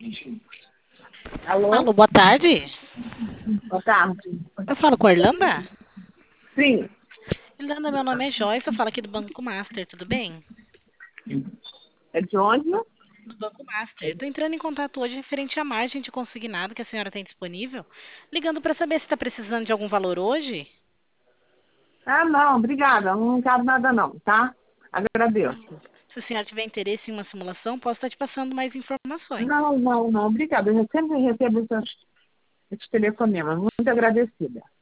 Alô? Alô, boa tarde. Boa tarde. Eu falo com a Irlanda? Sim. Irlanda, meu nome é Joyce, eu falo aqui do Banco Master, tudo bem? É de onde? Do Banco Master. Eu tô entrando em contato hoje referente à margem de consignado que a senhora tem disponível, ligando para saber se está precisando de algum valor hoje. Ah, não, obrigada. Não quero nada não, tá? Agradeço. Se a senhora tiver interesse em uma simulação, posso estar te passando mais informações. Não, obrigada. Eu sempre recebo esses telefonemas. Muito agradecida.